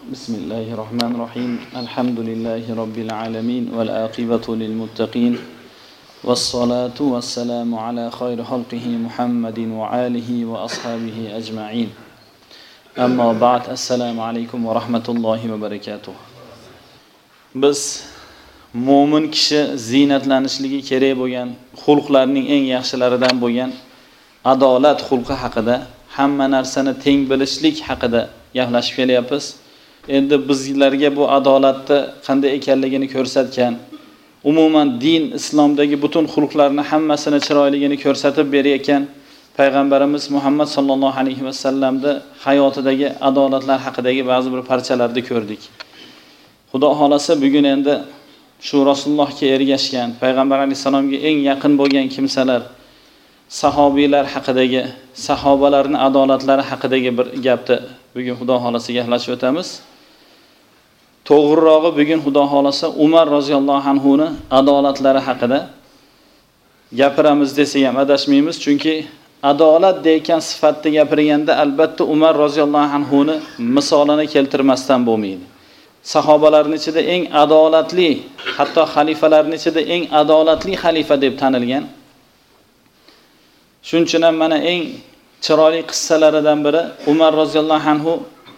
Bismillahirrahmanirrahim. Elhamdülillahi Rabbil alemin. Vel aqibatu lil muttaqin. Vessalatu vesselamu ala khayri halqihi Muhammedin ve alihi ve ashabihi ecma'in. Amma ba'd. Assalamu alaikum ve rahmetullahi ve berekatuh. Biz mo'min kishi ziynatlanishligi kerak bo'lgan xulqlarning eng yaxshilaridan bo'lgan adolat xulqi haqida, hamma narsani teng bilishlik haqida gaplashib kelyapmiz. Endi bizlarga bu adolatni qanday ekanligini ko'rsatgan, umuman din islomdagi butun xulqlarni hammasini chiroyligini ko'rsatib berayotgan payg'ambarimiz Muhammad sallallohu alayhi va sallamning hayotidagi adolatlar haqidagi ba'zi bir parchalarni ko'rdik. Xudo xolasa bugun endi shu Rasulullohga ergashgan, payg'ambar alayhisalomga eng yaqin bo'lgan kimsalar, sahobiylar haqidagi, sahobalarning adolatlari haqidagi bir gapni bugun Xudo xolasa gaplashib o'tamiz. To'g'rirog'i bugun Xudo xolasa Umar roziyallohu anhuning adolatlari haqida gapiramiz desak ham adashmaymiz, chunki adolat degan sifatni gapirganda albatta Umar roziyallohu anhuning misolini keltirmasdan bo'lmaydi. Sahobalarning ichida eng adolatli, hatto xalifalarning ichida eng adolatli xalifa deb tanilgan. Shuning uchun ham mana eng chiroyli qissalaridan biri Umar roziyallohu anhu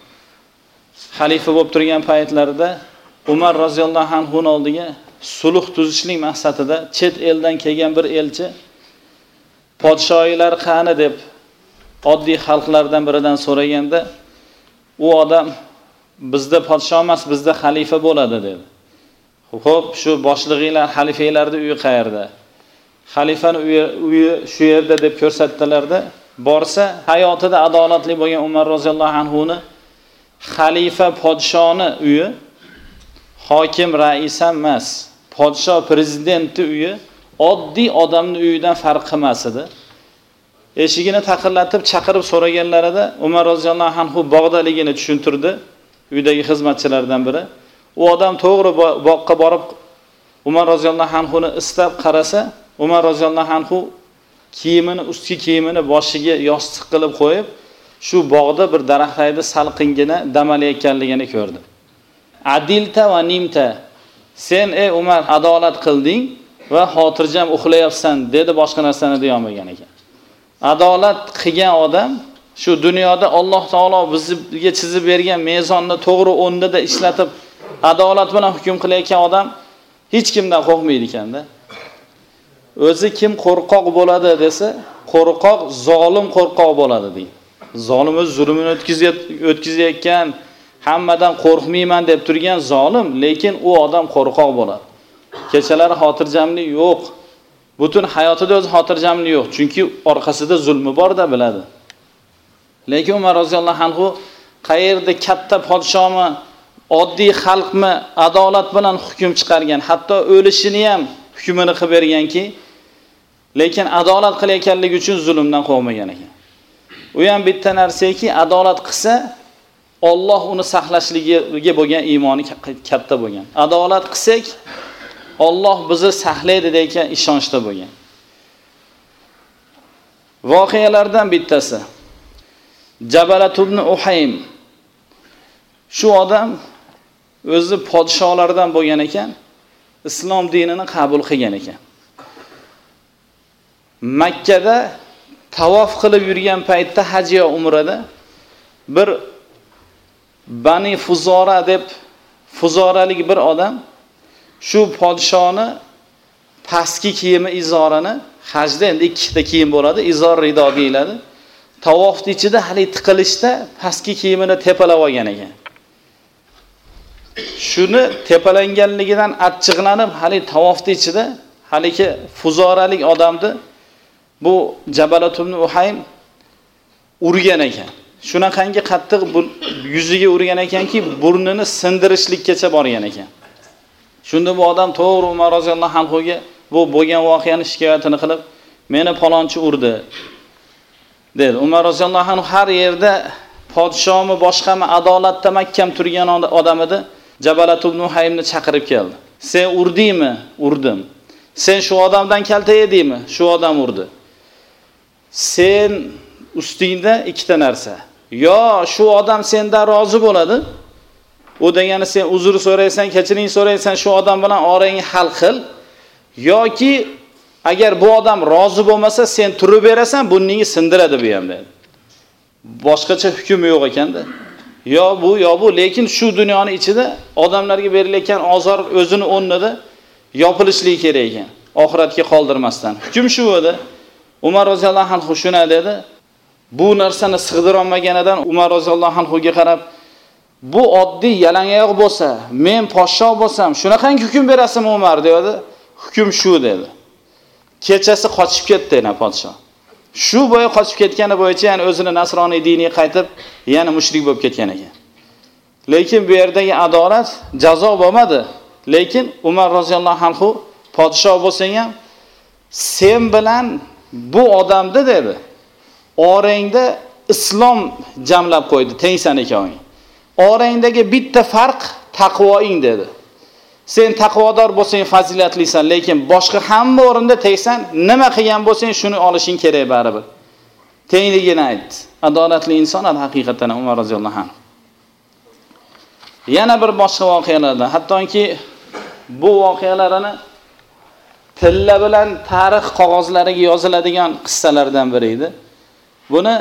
xalifa bo'lib turgan paytlarida Umar roziyallohu anhuning oldiga sulh tuzishlik maqsadida chet eldan kelgan bir elchi podshohlar qani deb oddiy xalqlardan biridan so'raganda, u odam bizda podshoh emas, bizda xalifa bo'ladi dedi. Xo'p, shu boshlig'inglar, xalifanglarning uyi qayerda? Xalifani uyi shu yerda deb ko'rsatdilarda, borsa hayotida adolatli bo'lgan Umar roziyallohu anhuning xalifa podshoni uyi, hokim rais emas, podshoh prezidentni uyi oddiy odamning uyidan farq qilmas edi. Eshigini taqillatib chaqirib so'raganlarida Umar roziyallohu anhu bog'daligini tushuntirdi. Uydagi xizmatchilardan biri. U odam to'g'ri boqqa borib Umar roziyallohu anhuni istab qarasa, Umar roziyallohu anhu kiyimini, ustki kiyimini boshiga yostiq qilib qo'yib, shu bog'da bir daraxtlarda salqingina dam olayotganligini ko'rdi. Adilta va nimta. Sen ey Umar adolat qilding va xotirjam uxlayapsan dedi, boshqa narsani deya olmagan ekan. Adolat qilgan odam shu dunyoda Alloh taolo bizga chizib bergan mezonni to'g'ri o'rnida ishlatib adolat bilan hukm qilayotgan odam hech kimdan qo'rqmaydi ekanda. O'zi kim qo'rqoq bo'ladi desa, qo'rqoq zolim qo'rqoq bo'ladi deydi. Zolim o'z zulmini o'tkazayotgan, hammadan qo'rqmayman deb turgan zolim, lekin u odam qo'rqoq bo'ladi. Kechalari xotirjamlik yo'q. Butun hayotida o'z xotirjamlik yo'q, chunki orqasida zulmi bor-da biladi. Lekin Umar roziyallohu anhu qayerda katta podshohmi, oddiy xalqmi adolat bilan hukm chiqargan, hatto o'lishini ham hukmini qilib berganki, lekin adolat qilayotganligi uchun zulmdan qo'rqmagan ekan. U ham bitta narsaki, adolat qilsa Alloh uni saqlashligiga bo'lgan iymoni katta bo'lgan. Adolat qilsak Alloh bizni saqlaydi degan ishonchda bo'lgan. Voqealardan bittasi Jabalat ibn Uhaym. Shu odam o'zi podshohlardan bo'lgan ekan, islom dinini qabul qilgan ekan. Makkada tavof qilib yurgan paytda haj yo umrada bir Bani Fuzora deb Fuzoralik bir odam shu podshoni pastki kiyimi izorini, hajda endi ikkita kiyim bo'ladi, izor rido deyiladi. Tavofning ichida hali tiqilishda pastki kiyimini tepalab olgan ekan. Shuni tepalanganligidan achchiqlanib, hali tavofning ichida haliki Fuzoralik odamni bu Jabalat ibn Uhaym urgan ekan. Shunaqangi qattiq yuziga urgan ekanki, burnini sindirishlikkacha borgan ekan. Shunda bu odam to'g'ri Umar roziyallohu anhuga bu bo'lgan voqeani shikoyatini qilib, meni palonchi urdi dedi. Umar roziyallohu anhu har yerda podshohmi boshqami adolatda mahkam turgan odam edi. Jabalat ibn Uhaymni chaqirib keldi. Sen urdingmi? Urdim. Sen shu odamdan kalta yedingmi? Shu odam urdi. Sen ustingda ikkita narsa. Yo shu odam sendan rozi bo'ladi, U degani sen uzr so'raysan, kechiring so'raysan, shu odam bilan orangni hal qil. Yoki agar bu odam rozi bo'lmasa, sen turib berasan, buningni sindiradi bu ham dedi. Boshqacha hukm yo'q ekanda. Yo bu, lekin shu dunyoning ichida odamlarga berilayotgan ozor o'zini o'rnida yopilishligi kerak ekan, oxiratga qoldirmasdan. Hukm shu edi. Umar roziyallohu anhu shuna dedi. Bu narsani sig'dira olmaganidan Umar roziyallohu anhuga qarab, bu oddiy yalangoyoq bo'lsa, men podsho bo'lsam, shunaqangi hukm berasizmi Umar dedi. Hukm shu dedi. Kechasi qochib ketdi yana podsho. Shu bo'yi qochib ketgani bo'yicha, ya'ni o'zini nasroniy diniga qaytib, yana mushrik bo'lib ketgan ekan. Lekin bu yerdagi adolat jazo bo'lmadi. Lekin Umar roziyallohu anhu podsho bo'lsang ham sen bilan bu odamni dedi, orangda islom jamlab qo'ydi, tengsan ekan. Orangdagi bitta farq taqvoing dedi. Sen taqvodor bo'lsang fazilatlisan, lekin boshqa hamma o'rinda tengsan, nima qilgan bo'lsang shuni olishing kerak baribir. Tengligini aytdi. Adolatli inson haqiqatan Umar roziyallohu anhu. Yana bir boshqa voqealardan, hattoki bu voqealarini tilla bilan tarix qog'ozlariga yoziladigan qissalardan biri edi. Buni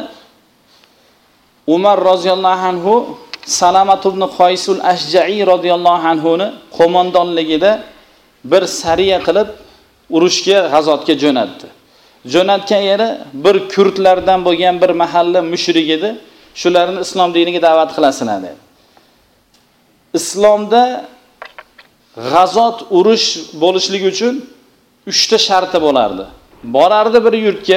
Umar roziyallohu anhu Salamat ibn Qaysul Ashja'i radhiyallohu anhuni qo'mondonligida bir sariya qilib urushga, g'azotga jo'natdi. Jo'natgan yeri bir kurdlardan bo'lgan bir mahalla mushrik edi. Shularni islom diniga da'vat qilasizlar dedi. Islomda g'azot, urush bo'lishligi uchun 3 ta sharti bo'lardi. Borardi bir yurtga,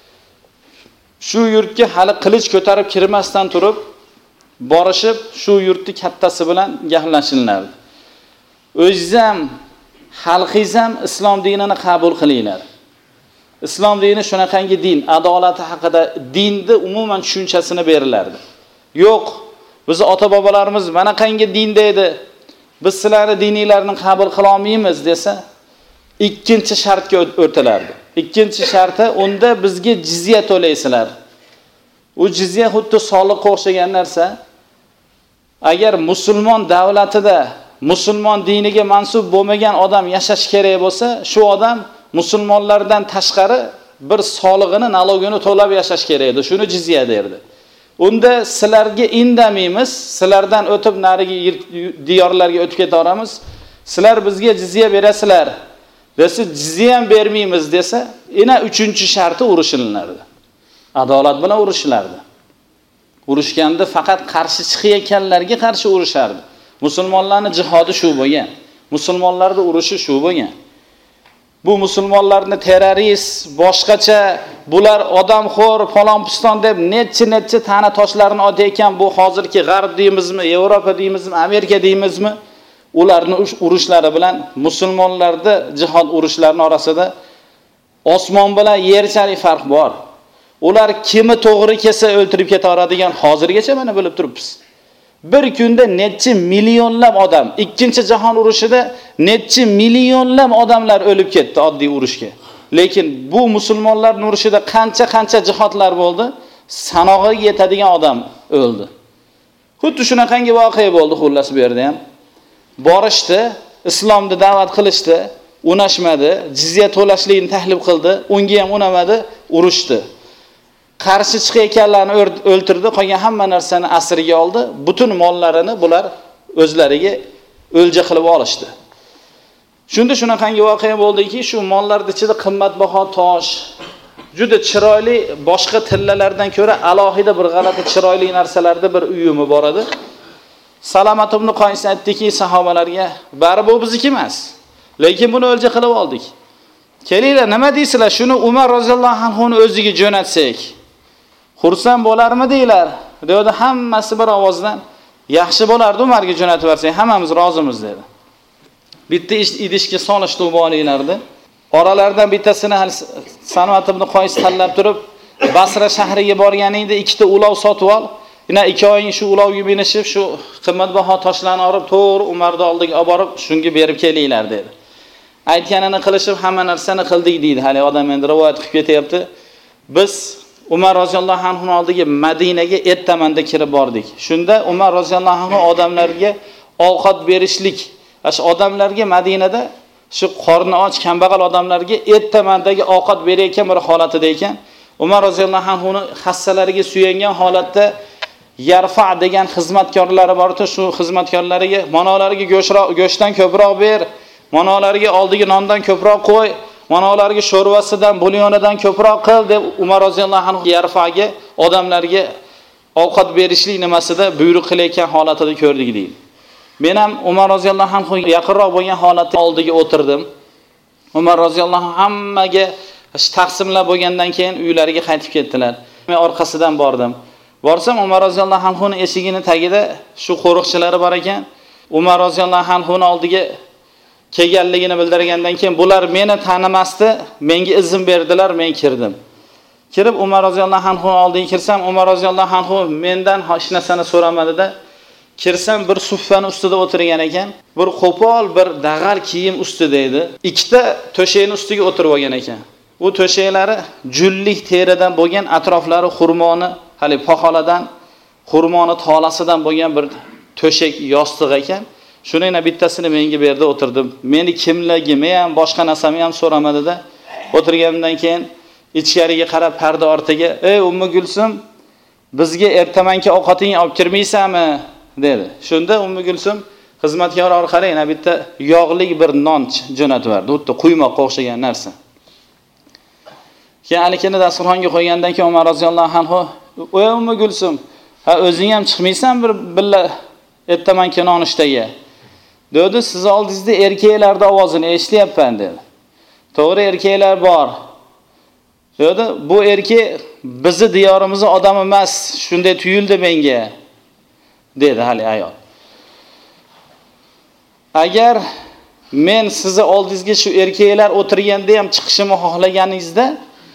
shu yurtga hali qilich ko'tarib kirmasdan turib borishib, shu yurtni kattasi bilan gaplashinlardi. O'zingiz ham, xalqingiz ham islom dinini qabul qilinglar. Islom dini shunaqangi din, adolati haqida dinni umuman tushunchasini berilardi. Yo'q, biz ota-bobolarimiz mana qangi dinda edi, biz sizlarning dininglarni qabul qila olmaymiz desa, ikkinchi shartga o'tilardi. Ikkinchi sharti, unda bizga jizya to'laysizlar. U jizya xuddi soliqqa o'xshagan narsa. Agar musulmon davlatida musulmon diniga mansub bo'lmagan odam yashash kerak bo'lsa, shu odam musulmonlardan tashqari bir solig'ini, nalogini to'lab yashash kerak edi. Shuni jizya derdi. Unda sizlarga indamaymiz, sizlardan o'tib narigi diyorlarga o'tib ketaveramiz. Sizlar bizga jizya berasizlar. Desa, jizya ham bermaymiz desa, yana 3-sharti urushilardi. Adolat bilan urushilardi. Urushganda faqat qarshi chiqayotganlarga qarshi urushardi. Musulmonlarning jihodi shu bo'lgan. Musulmonlarning urushi shu bo'lgan. Bu musulmonlarni terrorist, boshqacha, bular odamxo'r, falonpiston deb necha tana toshlarni otayotgan bu hozirgi G'arb deymizmi, Yevropa deymizmi, Amerika deymizmi, ularning urushlari bilan musulmonlarda jihod urushlarining orasida osmon bilan yerchalik farq bor. Ular kimi to'g'ri kelsa o'ltirib ketaveradigan hozirgacha mana bilib turibmiz. Bir kunda necha millionlab odam, ikkinchi jahon urushida necha millionlab odamlar o'lib ketdi oddiy urushga. Lekin bu musulmonlarning urushida qancha jihodlar bo'ldi, sanog'iga yetadigan odam o'ldi. Xuddi shunaqangi voqea bo'ldi xullas bu yerda ham. Borishdi, islomni da'vat qilishdi, unashmadi, jizya to'lashlikni taklif qildi, unga ham unamadi, urushdi. Qarshi chiqayotganlarni o'ltirdi, qolgan hamma narsani asirga oldi, butun mollarini bular o'zlariga o'lja qilib olishdi. Shunda shunaqangi voqea bo'ldiki, shu mollarning ichida qimmatbaho tosh, juda chiroyli, boshqa tillalardan ko'ra alohida bir g'alati chiroyli narsalarda bir uyumi bor edi. Salamat ibn Qays aytdiki sahobalarga, "Bari bu bizniki emas, lekin buni o'lja qilib oldik. Kelinglar, nima deysizlar? Shuni Umar roziyallohu anhuning o'ziga jo'natsak, xursand bo'larmi deylar?" dedi. Hammasi bir ovozdan, "Yaxshi bo'lardi, Umarga jo'natib bersak, hammamiz rozimiz" dedi. Bitta idishga solishdi ubolinglarni. Oralardan bittasini Salamat ibn Qays tanlab turib, Basra shahriga borganingda ikkita ulov sotib ol. Yana 2 oying shu ulovga minishib, shu qimmatbaho toshlarni olib, to'g'ri Umarning oldiga olib borib, shunga berib kelinglar dedi. Aytganini qilishib hamma narsani qildik deydi. Hali odam endi rivoyat qilib ketyapti. Biz Umar roziyallohu anhu oldiga Madinaga ertamanda kirib bordik. Shunda Umar roziyallohu anhu odamlarga ovqat berishlik. Shu odamlarga Madinada shu qorni och kambag'al odamlarga ertamandagi ovqat berayotgan bir holatida ekan. Umar roziyallohu anhu hassalariga suyangan holatda Yarfa degan xizmatkorlari bor-ku, shu xizmatkorlariga manolariga go'shtdan ko'proq ber, manolariga oldiga nondan ko'proq qo'y, manolariga sho'rvasidan, bulyonidan ko'proq qil deb Umar roziyallohu anhu Yarfaga odamlarga ovqat berishlik nimasida buyruq qilayotgan holatida ko'rdik deydi. Men ham Umar roziyallohu anhu yaqinroq bo'lgan holatda oldiga o'tirdim. Umar roziyallohu hammaga taqsimlab bo'lgandan keyin uylariga qaytib ketdilar. Men orqasidan bordim. Borsam Umar roziyallohu anhuning eshigining tagida shu qo'riqchilari bor ekan. Umar roziyallohu anhuning oldiga kelganligini bildirgandan keyin bular meni tanimasdi, menga izn berdilar, men kirdim. Kirib Umar roziyallohu anhuning oldiga kirsam, Umar roziyallohu anhu mendan hech narsani so'ramadida, kirsam bir suffani ustida o'tirgan ekan. Bir qo'pol, bir dag'al kiyim ustida edi. Ikkita to'shakning ustiga o'tirib olgan ekan. Bu to'shaklari jullik teridan bo'lgan, atroflari xurmoni, hali poxoladan, xurmoni tolasidan bo'lgan bir to'shak yostiq ekan. Shuni yana bittasini menga berdi, o'tirdim. Meni kimligimni ham, boshqa narsamni ham so'ramadida, o'tirganimdan keyin ichkariga qarab parda ortiga, "Ey Ummu Gulsum, bizga ertamanki ovqatingni olib kirmaysanmi?" dedi. Shunda Ummu Gulsum xizmatkor orqali yana bitta yog'li bir non jo'natib berdi, xuddi quymoqqa o'xshagan narsa. Keyin alikini dasturxonga qo'ygandan keyin Umar roziyallohu anhu, "Ey Ummu Gulsum, ha o'zing ham chiqmaysan bir billa ertamanki nonushtaga?" dedi. "Siz oldingizda erkaklarning ovozini eshityapman" dedi. "To'g'ri, erkaklar bor." dedi. "Bu erkak bizi diyorimizning odami emas, shunday tuyuldi menga." dedi hali ayol. "Agar men sizni oldingizga shu erkaklar o'tirganda ham chiqishimni xohlaganingizda,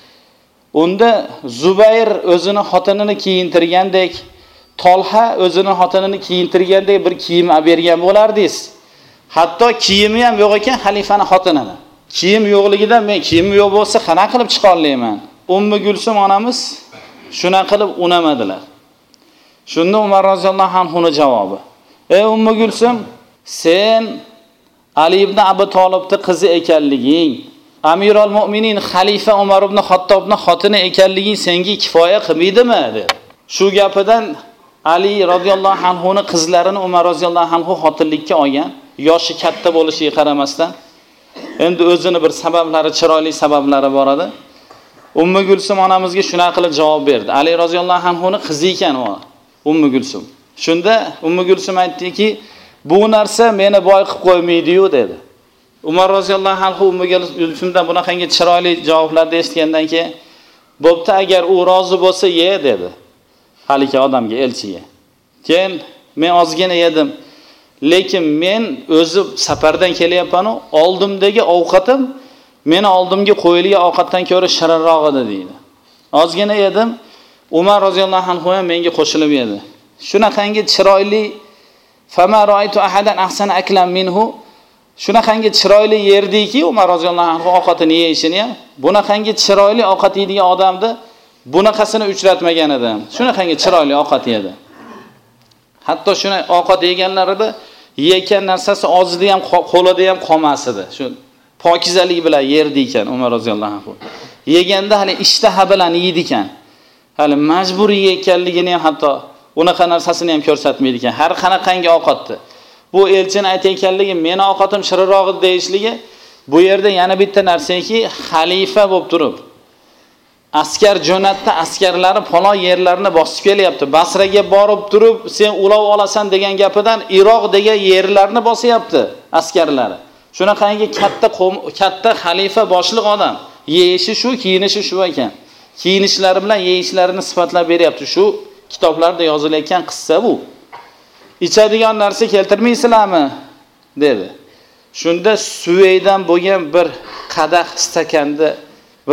unda Zubayr o'zini xotinini kiyintirgandek, Tolha o'zini xotinini kiyintirgandek bir kiyim olib bergan bo'lardingiz. Hatto kiyimi ham yo'q ekan xalifaning xotinini. Kiyim yo'qligidan men kiyim yo'q bo'lsa qanaqa qilib chiqa olmayman?" Ummu Gulsum onamiz shuna qilib unamadilar. Shunda Umar roziyallohu anhuning javobi: "Ey Ummu Gulsum, sen Ali ibn Abi Talibning qizi ekanliging, Amirul Mu'minin xalifa Umar ibn Xattobning xotini ekanliging senga kifoya qilmaydimi?" dedi. Shu gapidan Ali roziyallohu anhuning qizlarini Umar roziyallohu anhu xotinlikka olgan, yoshi katta bo'lishiga qaramasdan, endi o'zini bir sabablari, chiroyli sabablari bor edi. Ummu Gulsum onamizga shuna qilib javob berdi. Ali roziyallohu anhuning qizi ekan u Ummu Gulsum. Shunda Ummu Gulsum aytdiki, "Bu narsa meni boy qilib qo'ymaydi-yu" dedi. Umar roziyallohu anhu Ummu Gulsumdan bunaqangi chiroyli javoblarni eshitgandan keyin, "Bo'pti, agar u rozi bo'lsa ye" dedi. Haligi odamga, elchiga. Keyin men ozgina yedim. Lekin men o'zi safardan kelyapman-u, oldimdagi ovqatim meni oldimga qo'yilgan ovqatdan ko'ra shirinroq edi deydi. Ozgina yedim. Umar roziyallohu anhu ham menga qo'shilib yedi. Shunaqangi chiroyli fama ra'aytu ahadan ahsana aklam minhu. Shunaqangi chiroyli yerdiki Umar roziyallohu anhu ovqatini yeyishini ham, bunaqangi chiroyli ovqat yeydigan odamni bunaqasini uchratmagan edim. Shunaqangi chiroyli ovqat yedi. Hatto shuna ovqat yeganlarida yeygan narsasi og'zida ham, qo'lida ham qolmas edi. Shu pokizalik bilan yerdi ekan Umar roziyallohu anhu. Yeganda hali ishtaha bilan yeydi ekan. Hali majburiy ekanligini ham hatto unaqa narsasini ham ko'rsatmaydi ekan. Har qanaqangi ovqatni. Bu elchini aytayotganligi, meni ovqatim shirinroq deyishligi, bu yerda yana bitta narsaki, xalifa bo'lib turib, askar jo'natdi, askarlari falon yerlarni bosib kelyapti. Basraga borib turib, sen ulov olasan degan gapidan Iroq degan yerlarni bosyapti askarlari. Shunaqangi katta xalifa boshliq odam. Yeyishi shu, kiyinishi shu ekan. Kiyinishlari bilan yeyishlarini sifatlab beryapti. Shu kitoblarda yozilayotgan qissa bu. "Ichadigan narsa keltirmaysizlarmi?" dedi. Shunda Suvaydan bo'lgan bir qadah stakanda bir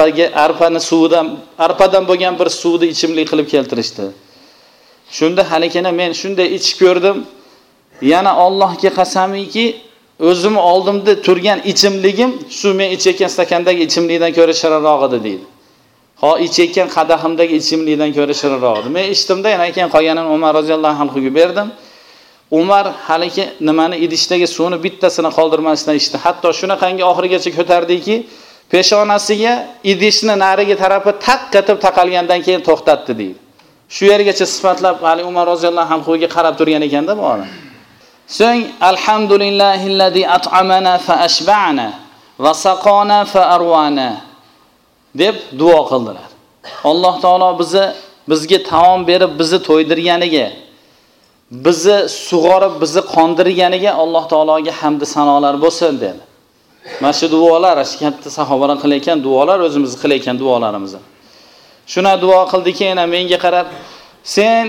arpadan bo'lgan bir suvni ichimlik qilib keltirishdi. Shunda halikini men shunday ichib ko'rdim. Yana Allohga qasamiki, o'zim oldimda turgan ichimligim shu men ichayotgan stakandagi ichimlikdan ko'ra shirinroq edi deydi. Ha, ichayotgan qadahimdagi ichimlikdan ko'ra shirinroq edi. Men ichdimda, yana keyin qolganini Umar roziyallohu anhuga berdim. Umar haligi nimani idishdagi suvni bittasini qoldirmasdan ichdi. Hatto shunaqangi oxirigacha ko'tardiki, peshonasiga idishni narigi tarafi taqqatib taqalgandan keyin to'xtatdi deydi. Shu yergacha sifatlab Ali Umar roziyallohu anhuga qarab turgan ekanda bu odam. So'ng alhamdulillahillazi at'amana fa ashba'na va saqona fa arwana deb duo qildilar. Alloh taolo bizga taom berib, bizni to'ydirganiga, bizni sug'orib, bizni qondirganiga Alloh taologa hamd sanolar bo'lsin dedi. Mana shu duolar, katta sahobalar qilayotgan duolar, o'zimiz qilayotgan duolarimiz. Shuna duo qildiki, yana menga qarab, sen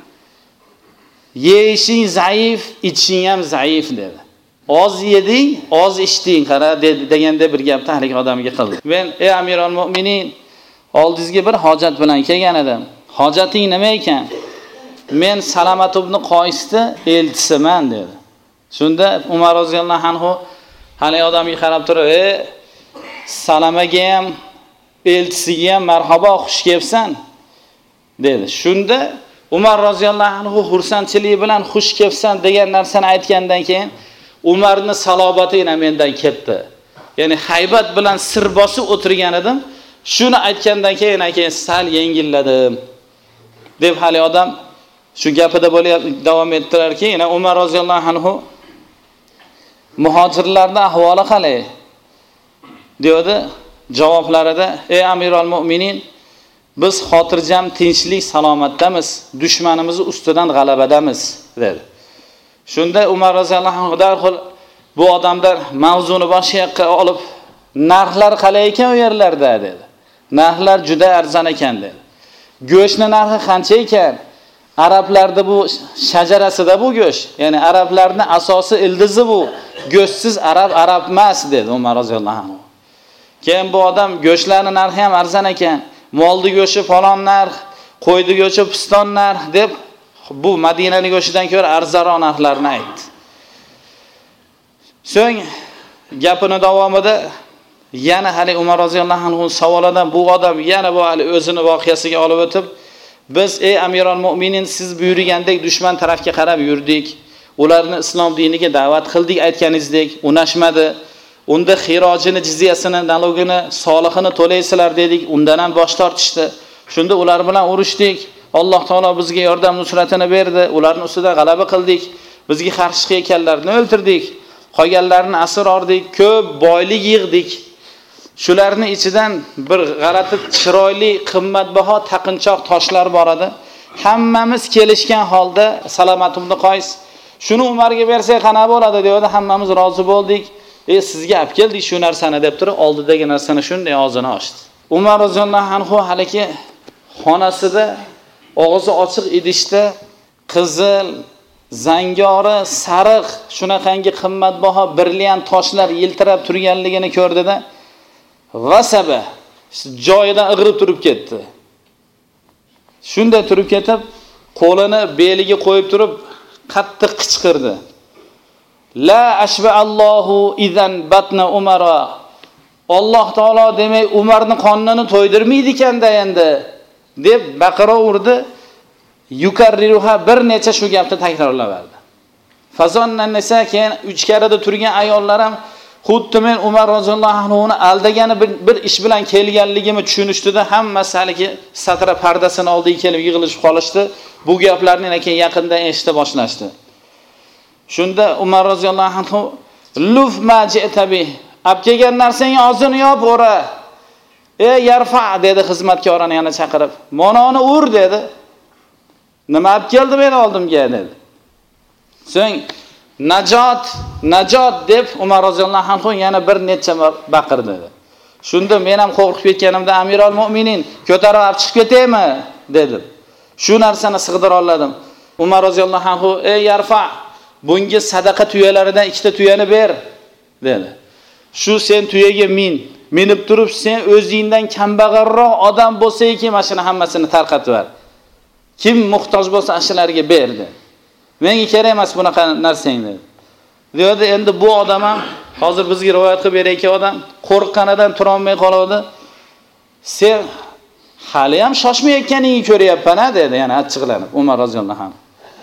yeyishing zaif, ichishing ham zaif dedi. Oz yeding, oz ichding, qara deganda bir gap tahlik odamiga qildi. Men ey Amirul Mu'minin, oldingizga bir hojat bilan kelgan edim. Hojating nima ekan? Men Salamat ibn Qoysni elchisiman dedi. Shunda Umar roziyallohu anhu hali odamga qarab turib, Salamaga ham, elchisiga ham marhabo, xush kelibsan dedi. Shunda Umar roziyallohu anhu xursandchilik bilan xush kelibsan degan narsani aytgandan keyin Umarning salobati yana mendan ketdi. Ya'ni haybat bilan sir bosib o'tirgan edim. Shuni aytgandan keyin sal yengilladim deb hali odam shu gapida davom ettirarki, yana Umar roziyallohu anhu muhojirlarning ahvoli qalay deydi. Javoblarida, ey Amirul Mu'minin, biz xotirjam, tinchlik, salomatdamiz, dushmanimizni ustidan g'alabadamiz dedi. Shunda Umar roziyallohu anhu darhol bu odamlar mavzuni boshqa olib, narxlar qalay ekan u yerlarda dedi. Narxlar juda arzon ekan dedi. Go'shtning narxi qancha ekan? Arablarda bu shajarasida bu go'sht. Ya'ni arablarning asosi ildizi bu. Go'shtsiz arab emas dedi Umar roziyallohu anhu. Keyin bu odam go'shtlarning narxi ham arzon ekan. Moldi go'shti falon narx, qo'ydi go'shti piston narx deb bu Madinaning go'shtidan ko'ra arzonroq narxlarni aytdi. So'ng gapini davomida yana hali Umar roziyallohu anhu savolidan bu odam yana bu hali o'zini voqeasiga olib o'tib, biz ey Amirul Mu'minin, siz buyurgandek dushman tarafga qarab yurdik. Ularni islom diniga da'vat qildik aytganingizdek, unashmadi. Unda xirojini, jizyasini, nalogini, solihini to'laysizlar dedik, undan ham bosh tortishdi. Shunda ular bilan urushdik. Alloh taolo bizga yordam nusratini berdi. Ularning ustida g'alaba qildik. Bizga qarshi kelganlarni o'ldirdik. Qolganlarni asir oldik, ko'p boylik yig'dik. Shularning ichidan bir g'alati chiroyli, qimmatbaho taqinchoq toshlar bor edi. Hammamiz kelishgan holda Salamat ibn Qoys, shuni Umarga bersak qana bo'ladi dedi. Hammamiz rozi bo'ldik. Sizga olib keldik shu narsani deb turib, oldidagi narsani shunday og'zini ochdi. Umar roziyallohu anhu haliki xonasida og'zi ochiq idishda qizil, zangori, sariq, shunaqangi qimmatbaho brilliant toshlar yiltirab turganligini ko'rdida, g'asaba joyidan ig'rib turib ketdi. Shunday turib ketib, qo'lini beliga qo'yib turib, qattiq qichqirdi. La ashba Allohu idan batna Umara. Alloh taolo demak Umarning qonini to'ydirmaydi ekanda endi deb baqira urdi. Yukarriruha bir necha shu gapni takrorlaverdi. Fazonnan nisa keyin ichkarida turgan ayollar ham xuddi men Umar roziyallohu anhuni aldagani bir ish bilan kelganligimni tushunishdi-da, hammasi haligi satra pardasini oldiga kelib yig'ilishib qolishdi. Bu gaplarni keyin yaqindan eshita boshlashdi. Shunda Umar roziyallohu anhu luf ma ji'tabi, olib kelgan narsangni og'zini yop o'ra. Yarfa dedi xizmatkorani yana chaqirib. Mononi ur dedi. Nima olib keldi men oldimga dedi. So'ng najot deb Umar roziyallohu anhu yana bir necha baqirdi. Shunda men ham qo'rqib ketganimda Amirul Mu'minin ko'tarib olib chiqib ketaymi dedim. Shu narsani sig'dira oldim. Umar roziyallohu anhu yarfa, bunga sadaqa tuyalaridan ikkita tuyani ber dedi. Shu sen tuyaga minib turib sen o'zingdan kambag'alroq odam bo'lsa-ki, mashina hammasini tarqatib ber. Kim muhtoj bo'lsa ashalarga ber dedi. Menga kerak emas bunaqa narsang dedi. Deydi, endi bu odam ham hozir bizga rivoyat qilib berayotgan odam qo'rqqanidan tura olmay qoldi. Sen hali ham shoshmayotganingni ko'ryapman-a dedi, yana achchiqlanib Umar roziyallohu anhu.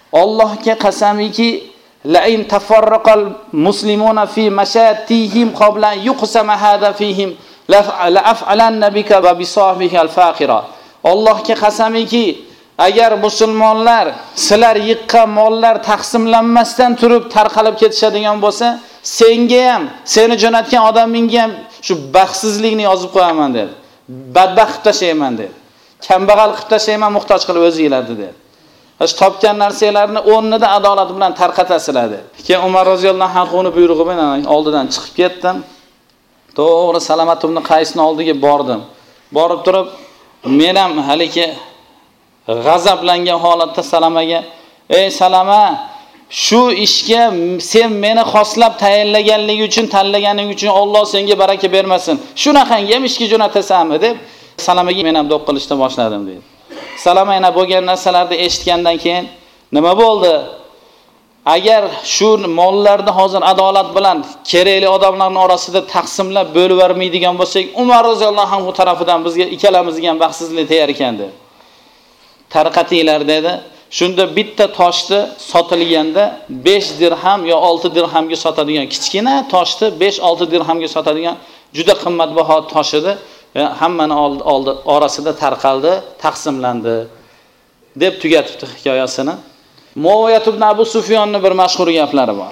Allohga qasamiki, la in tafarraqal muslimuna fi mashatihim qabla yuqsama hada fihim la af'alanna bika va bi sahbihi al-faqira. Allohga qasamiki, agar musulmonlar sizlar yiqqan mollar taqsimlanmasdan turib tarqalib ketishadigan bo'lsa, senga ham, seni jo'natgan odamingga ham shu baxtsizlikni yozib qo'yaman dedi. Badbaxt qilib tashlayman dedi. Kambag'al qilib tashlayman, muhtoj qilib o'zinglarni dedi. Siz topgan narsalarni o'rnida adolat bilan tarqatasizlar dedi. Keyin Umar roziyallohu anhuning buyrug'i bilan oldidan chiqib ketdim. To'g'ri Salamat ibn Qaysning oldiga bordim. Borib turib, men ham haligi g'azablangan holatda Salamaga, "Ey Salama, shu ishga sen meni xoslab tayinlaganligi uchun, tanlaganing uchun Alloh senga baraka bermasin. Shunaqangi ham ishga jo'natasanmi?" deb Salamaga men ham do'q qilishni boshladim dedi. Salama yana bo'lgan narsalarni eshitgandan keyin, "Nima bo'ldi? Agar shu mollarni hozir adolat bilan kerakli odamlarning orasida taqsimlab bo'lib vermaydigan bo'lsak, Umar roziyallohu anhu tarafidan bizga ikkalamizga ham baxtsizlik tegar ekan" dedi. "Tarqatinglar" dedi. Shunda bitta toshni sotilganda 5 dirham yo 6 dirhamga sotadigan kichkina toshni 5-6 dirhamga sotadigan juda qimmatbaho tosh edi. Hammani oldi orasida tarqaldi, taqsimlandi deb tugatibdi hikoyasini. Muaviyat ibn Abu Sufyonning bir mashhur gaplari bor.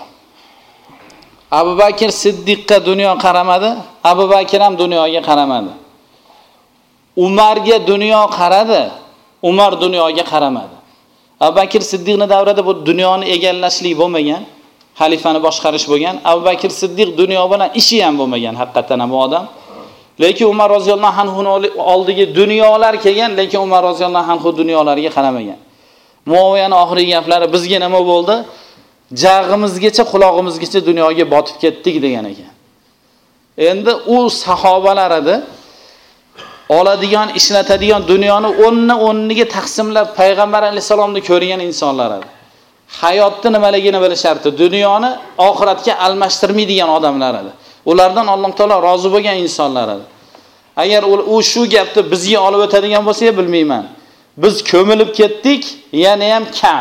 Abu Bakr Siddiqqa dunyo qaramadi, Abu Bakr ham dunyoga qaramadi. Umarga dunyo qaradi, Umar dunyoga qaramadi. Abu Bakr Siddiqning davrida bu dunyoni egallashlik bo'lmagan, xalifani boshqarish bo'lgan. Abu Bakr Siddiq dunyo bilan ishi ham bo'lmagan haqiqatan ham bu odam. Lekin Umar roziyallohu anhuning oldiga dunyolar kelgan, lekin Umar roziyallohu anhu dunyolarga qaramagan. Muaviyaning oxirgi gaplari, bizga nima bo'ldi? Jag'imizgacha, quloqimizgacha dunyoga botib ketdik degan ekan. Endi u sahobalar edi, oladigan, ishlatadigan dunyoni o'rniga taqsimlab payg'ambar alayhisalomni ko'rgan insonlar edi. Hayotni nimaligini bilishardi, dunyoni oxiratga almashtirmaydigan odamlar edi. Ulardan Alloh taolo rozi bo'lgan insonlar edi. Agar u shu gapni bizga olib o'tadigan bo'lsa, bilmayman. Biz ko'milib ketdik, yana ham kam.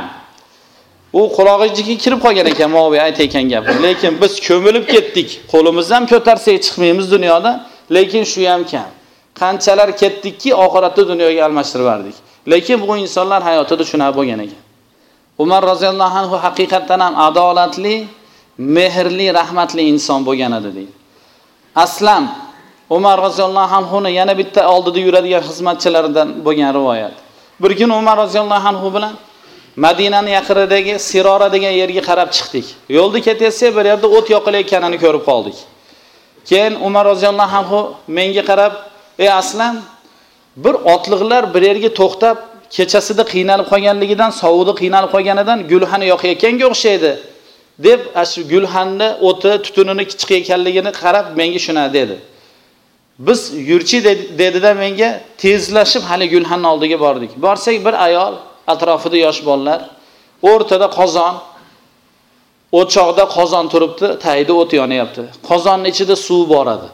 U quloqiga kirib qolgan ekan Muaviya aytayotgan gapi. Lekin biz ko'milib ketdik. Qo'limizdan ko'tarsak chiqmaymiz dunyodan, lekin shu ham kam. Qanchalar ketdikki, oxiratda dunyoga almashtirib berdik. Lekin bu insonlar hayotida shuna bo'lgan ekan. Umar roziyallohu anhu haqiqatan ham adolatli, mehrli, rahmatli inson bo'lgan edi deydi. Aslam Umar roziyallohu anhuning yana bitta oldida yuradigan xizmatchilaridan bo'lgan rivoyat. Bir kun Umar roziyallohu anhu bilan Madinaning yaqinidagi Sirora degan yerga qarab chiqdik. Yo'lda ketayotsak, bir yerda o't yoqilayotganini ko'rib qoldik. Keyin Umar roziyallohu anhu menga qarab, "Ey Aslam, bir otliqlar bir yerga to'xtab, kechasida qiynalib qolganligidan, sovuqda qiynalib qolganidan gulxani yoqayotganga o'xshaydi" deb shu gulxanni o'ti, tutunini chiqayotganligini qarab menga shuna dedi. Biz yurchi dedida menga tezlashib hali gulxanning oldiga bordik. Borsak bir ayol, atrofida yosh bolalar, o'rtada qozon, o'choqda qozon turibdi, tayida o't yonyapti. Qozonning ichida suv bor edi.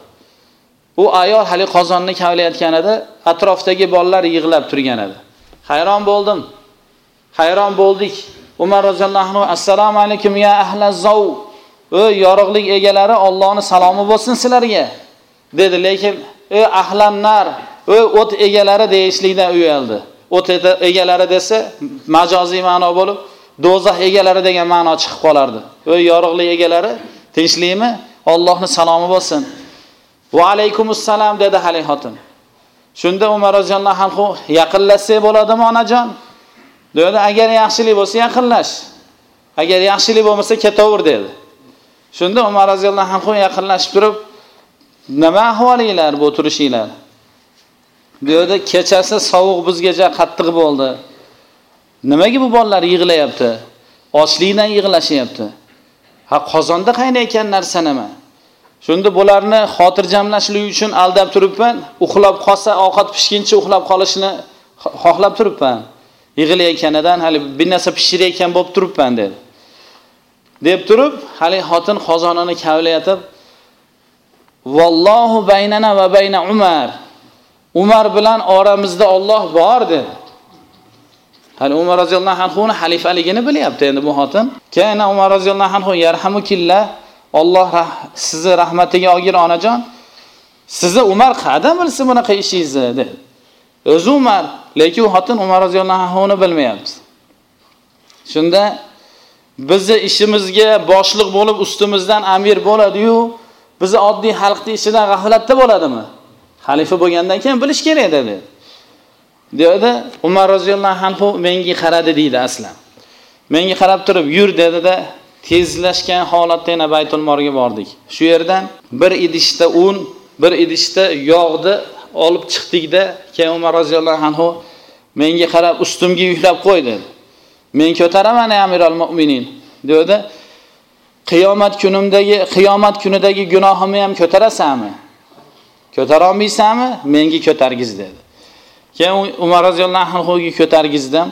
U ayol hali qozonni kavlayotganida atrofdagi bolalar yig'lab turgan edi. Hayron bo'ldim. Hayron bo'ldik. Umar roziyallohu anhu assalomu alaykum ya ahlaz zav. Ey yorug'lik egalari, Allohning salomi bo'lsin sizlarga dedi. Lekin ey ahlannar, ey o't egalari deyishlikdan uyaldi. O't egalari desa majoziy ma'no bo'lib, do'zax egalari degan ma'no chiqib qolardi. Ey yorug'lik egalari, tinchlikmi? Allohning salomi bo'lsin. Va alaykumus salam dedi hali xotin. Shunda Umar roziyallohu anhu yaqinlashsa bo'ladimi onajon? Dedi, agar yaxshilik bo'lsa yaqinlash. Agar yaxshilik bo'lmasa ketaver dedi. Shunda Umar roziyallohu anhu yaqinlashib turib, "Nima ahvolinglar bu turishinglar?" dedi, "Kechasi sovuq bizgacha qattiq bo'ldi. Nimaga bu bolalar yig'layapti? Ochlikdan yig'lashyapti. Ha, qozonda qaynayotgan narsa nima?" Shunda bularni xotirjamlashlik uchun aldab turibman. Uxlab qolsa, ovqat pishguncha uxlab qolishni xohlab turibman. Yig'layotganidan hali bir narsa pishirayotgan bo'lib turibman dedi. Deb turib, hali xotin qozonini kavlayatib, "Vallohu baynana va bayna Umar. Umar bilan oramizda Alloh bor" dedi. Hali Umar roziyallohu anhuning xalifaligini bilyapti endi bu xotin. Keyin Umar roziyallohu anhu yarhamukillah, Alloh sizni rahmatiga olgir onajon. Sizni Umar qadam bilsa bunaqa ishingizni dedi. O'zi Umar, lekin u xotin Umar roziyallohu anhuni bilmayapti. Shunda bizni ishimizga boshliq bo'lib ustimizdan amir bo'ladi-yu, bizni oddiy xalqning ishidan g'aflatda bo'ladimi? Xalifa bo'lgandan keyin bilish kerak dedi. Dedi, Umar roziyallohu anhu menga qaradi deydi aslan. Menga qarab turib, yur dedi-da, tezlashgan holatda yana Baytul Morga bordik. Shu yerdan bir idishda un, bir idishda yog'ni olib chiqdik-da, keyin Umar roziyallohu anhu menga qarab ustimga yuklab qo'y dedi. Men ko'taraman ey Amirul Mu'minin dedi. Qiyomat kunidagi gunohimni ham ko'tarasanmi? Ko'tara olmaysanmi? Menga ko'targiz dedi. Keyin Umar roziyallohu anhuga ko'targizdim.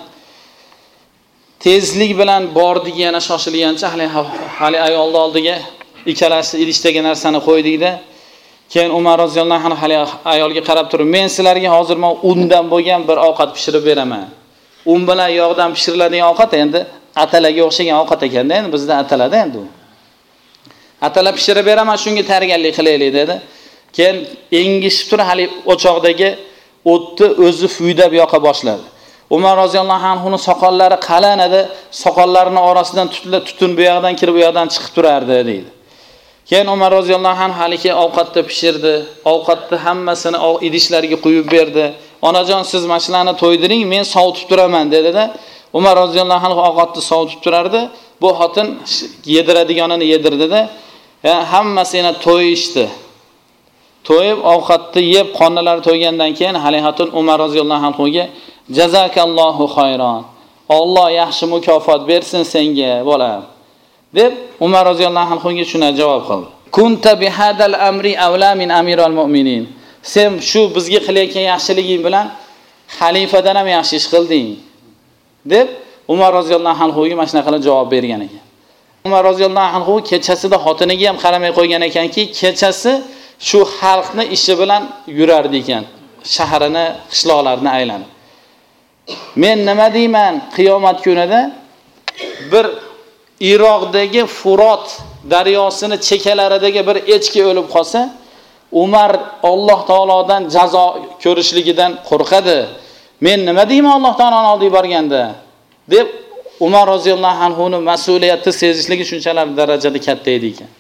Tezlik bilan bordik, yana shoshilgancha hali ayolni oldiga ikkalasi idishdagi narsani qo'ydik-da. Keyin Umar roziyallohu anhu hali ayolga qarab turib, men sizlarga hozir undan bo'lgan bir ovqat pishirib beraman. Un bilan yog'dan pishiriladigan ovqat endi atalaga o'xshagan ovqat ekanda, endi bizda atalada endi u. Atala pishirib beraman, shunga tayyorgarlik qilaylik dedi. Keyin engishib turib hali o'choqdagi o'tni o'zi fuydab yoqa boshladi. Umar roziyallohu anhuning soqollari qalin edi, soqollarining orasidan tutun bu yoqdan kirib bu yoqdan chiqib turardi deydi. Keyin Umar roziyallohu anhu haliki ovqatni pishirdi, ovqatni hammasini idishlarga quyib berdi. Onajon siz mashlarni to'ydiring, men sovutib turaman dedi-da. Umar roziyallohu anhu ovqatni sovutib turardi. Bu xotin yediradiganini yedirdi-da. Hammasini to'yishdi. To'yib ovqatni yeb qonlari to'ygandan keyin hali xotin Umar roziyallohu anhuga jazakallohu xayron. Alloh yaxshi mukofot bersin senga, bolam. deb Umar roziyallohu anhuga shuna javob qildi. Kunta bihadal amri awla min amirul mu'minin. Sen shu bizga qilayotgan yaxshiliging bilan xalifadan ham yaxshi ish qilding deb Umar roziyallohu anhuga mana shunaqa qilib javob bergan ekan. Umar roziyallohu anhu kechasida xotiniga ham qaramay qo'ygan ekanki, kechasi shu xalqni ishi bilan yurardi ekan, shahrini, qishloqlarni aylanib. Men nima deyman, qiyomat kunida bir Iroqdagi Furat daryosini chekalaridagi bir echki o'lib qolsa, Umar Alloh taolodan jazo ko'rishligidan qo'rqadi. Men nima deyman Alloh taoloning oldiga borganda deb Umar roziyallohu anhuning mas'uliyatni sezishligi shunchalar darajada katta edi ekan.